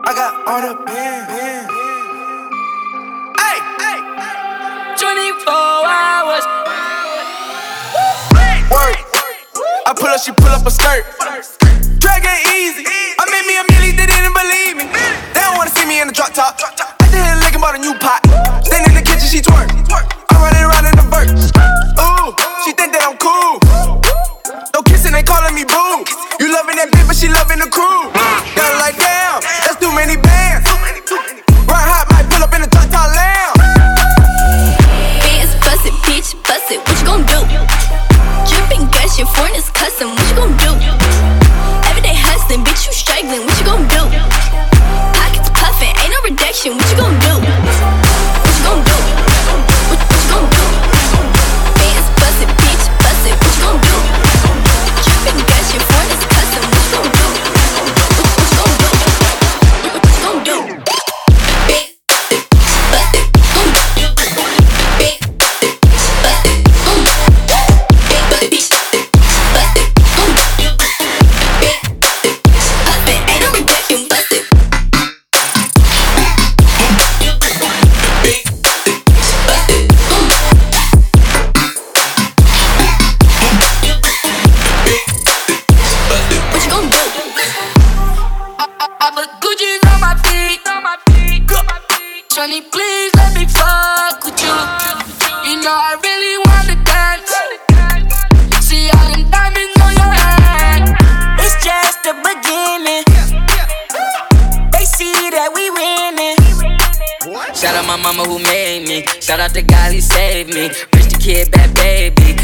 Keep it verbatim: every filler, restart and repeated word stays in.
I got all the pen. Hey, hey, twenty-four hours. Work. I pull up, she pull up a skirt. Drag it easy. I made me a milli, they didn't believe me. They don't wanna see me in the drop top. At the head licking about a new pot. Stand in the kitchen, she twerk. I'm running around in the verse. Ooh, she think that I'm cool. No kissing, they calling me boo. You loving that bitch, but she loving the crew. Got it like damn, that's too many bands. Run hot, might pull up in the top top lamb. Bands bust it, bitch, bust it. What you gon' do? Dripping gas, your foreign is cussing. What you gon' do? Everyday hustling, bitch, you struggling. What you gon' do? Pockets puffin', ain't no reduction. What you gon' do? What you gon' do? What, what you gon' do? Bands bust it, bitch, bust it. What you gon' do? Dripping gas, your foreign is cussing. What you gon' do? What, what you gon' do? What, what you gon' do? Johnny, please let me fuck with you. You know I really wanna dance. See all them diamonds on your hand. It's just the beginning. They see that we winning. Shout out my mama who made me. Shout out the guy who saved me. Rich the kid, bad baby.